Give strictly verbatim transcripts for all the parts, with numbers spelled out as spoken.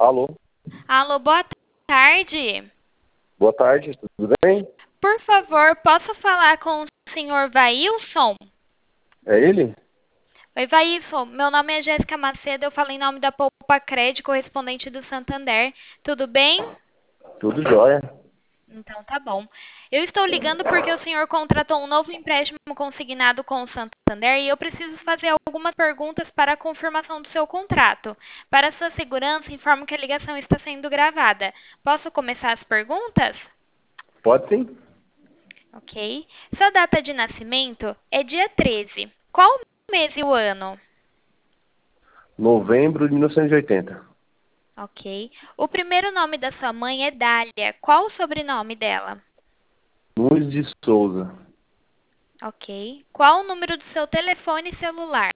Alô? Alô, boa tarde. Boa tarde, tudo bem? Por favor, posso falar com o senhor Vailson? É ele? Oi, Vailson. Meu nome é Jéssica Macedo. Eu falo em nome da Poupa Crédito, correspondente do Santander. Tudo bem? Tudo jóia. Então tá bom. Eu estou ligando porque o senhor contratou um novo empréstimo consignado com o Santander e eu preciso fazer algumas perguntas para a confirmação do seu contrato. Para sua segurança, informo que a ligação está sendo gravada. Posso começar as perguntas? Pode sim? Ok. Sua data de nascimento é dia treze. Qual o mês e o ano? Novembro de mil novecentos e oitenta. Ok. O primeiro nome da sua mãe é Dália. Qual o sobrenome dela? Nunes de Souza. Ok. Qual o número do seu telefone celular?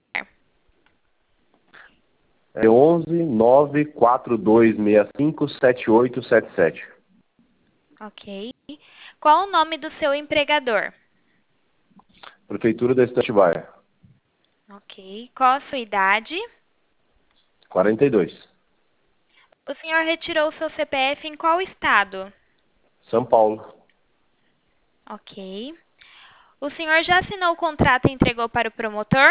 É onze nove quatro dois seis cinco sete oito sete sete. Ok. Qual o nome do seu empregador? Prefeitura da Estante Baia. Ok. Qual a sua idade? quarenta e dois. O senhor retirou o seu C P F em qual estado? São Paulo. Ok. O senhor já assinou o contrato e entregou para o promotor?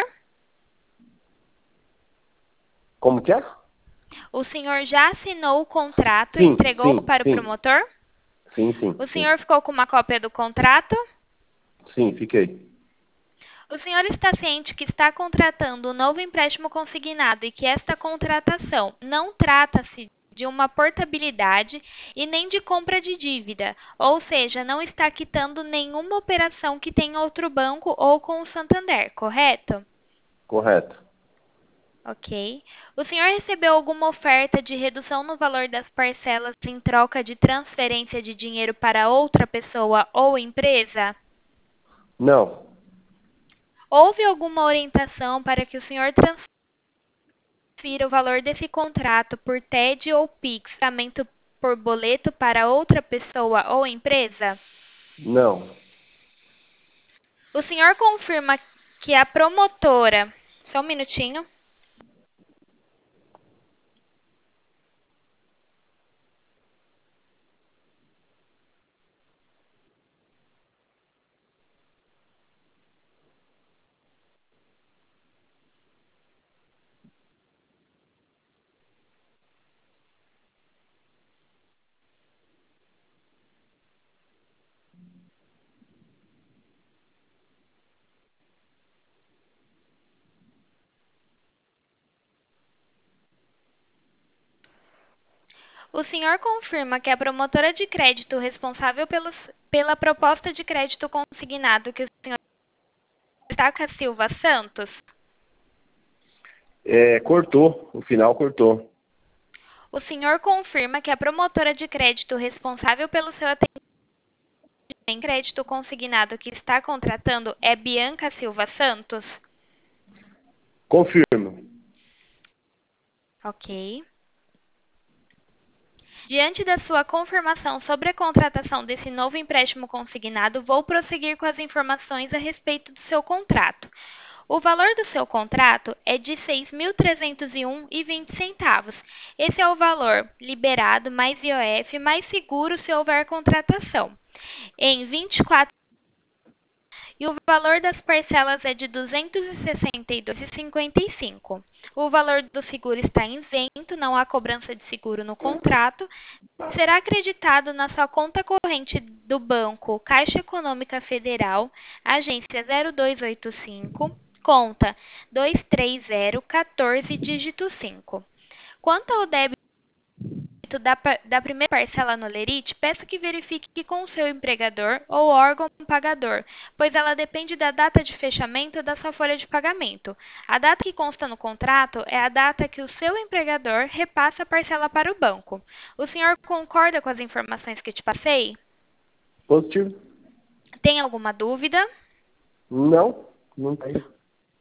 Como que é? O senhor já assinou o contrato e Sim, entregou sim, para o sim. promotor? Sim, sim, O sim. senhor ficou com uma cópia do contrato? Sim, fiquei. O senhor está ciente que está contratando um novo empréstimo consignado e que esta contratação não trata-se de uma portabilidade e nem de compra de dívida, ou seja, não está quitando nenhuma operação que tenha outro banco ou com o Santander, correto? Correto. Ok. O senhor recebeu alguma oferta de redução no valor das parcelas em troca de transferência de dinheiro para outra pessoa ou empresa? Não. Houve alguma orientação para que o senhor transfira o valor desse contrato por T E D ou Pix, pagamento por boleto para outra pessoa ou empresa? Não. O senhor confirma que a promotora. Só um minutinho. O senhor confirma que a promotora de crédito responsável pelos, pela proposta de crédito consignado que o senhor Estaca Silva Santos? É, cortou. O final cortou. O senhor confirma que a promotora de crédito responsável pelo seu atendimento em crédito consignado que está contratando é Bianca Silva Santos? Confirmo. Ok. Diante da sua confirmação sobre a contratação desse novo empréstimo consignado, vou prosseguir com as informações a respeito do seu contrato. O valor do seu contrato é de seis mil trezentos e um e vinte centavos. Esse é o valor liberado mais I O F mais seguro se houver contratação. Em vinte e quatro e o valor das parcelas é de duzentos e sessenta e dois reais e cinquenta e cinco centavos. O valor do seguro está isento, não há cobrança de seguro no contrato. Será acreditado na sua conta corrente do banco Caixa Econômica Federal, agência zero dois oito cinco, conta dois três zero um quatro, dígito cinco. Quanto ao débito da, pa- da primeira parcela no Lerite, peço que verifique com o seu empregador ou órgão pagador, pois ela depende da data de fechamento da sua folha de pagamento. A data que consta no contrato é a data que o seu empregador repassa a parcela para o banco. O senhor concorda com as informações que te passei? Positivo? Tem alguma dúvida? Não, não tem.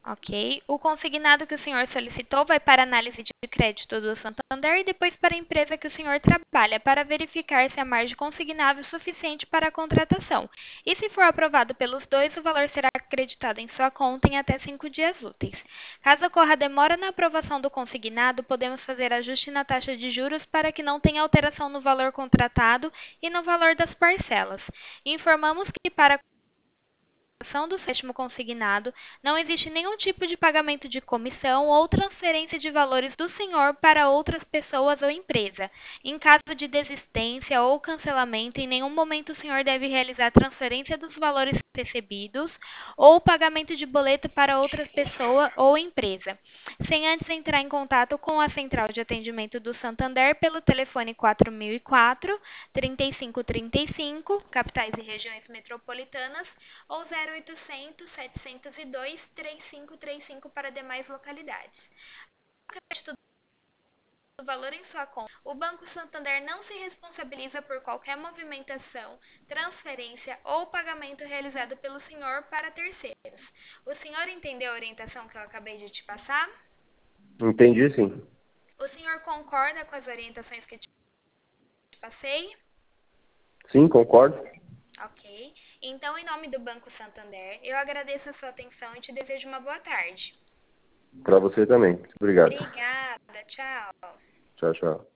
Ok. O consignado que o senhor solicitou vai para análise de crédito do Santander e depois para a empresa que o senhor trabalha, para verificar se a margem consignável é suficiente para a contratação. E se for aprovado pelos dois, o valor será acreditado em sua conta em até cinco dias úteis. Caso ocorra demora na aprovação do consignado, podemos fazer ajuste na taxa de juros para que não tenha alteração no valor contratado e no valor das parcelas. Informamos que para do sétimo consignado, não existe nenhum tipo de pagamento de comissão ou transferência de valores do senhor para outras pessoas ou empresa. Em caso de desistência ou cancelamento, em nenhum momento o senhor deve realizar transferência dos valores recebidos ou pagamento de boleto para outra pessoa ou empresa, sem antes entrar em contato com a central de atendimento do Santander pelo telefone quatro mil e quatro, trinta e cinco trinta e cinco, capitais e regiões metropolitanas, ou zero oitocentos, setecentos e dois, trinta e cinco trinta e cinco para demais localidades. O valor em sua conta. O Banco Santander não se responsabiliza por qualquer movimentação, transferência ou pagamento realizado pelo senhor para terceiros. O senhor entendeu a orientação que eu acabei de te passar? Entendi, sim. O senhor concorda com as orientações que te passei? Sim, concordo. Ok. Então, em nome do Banco Santander, eu agradeço a sua atenção e te desejo uma boa tarde. Para você também. Obrigado. Obrigada. Tchau. Tchau, tchau.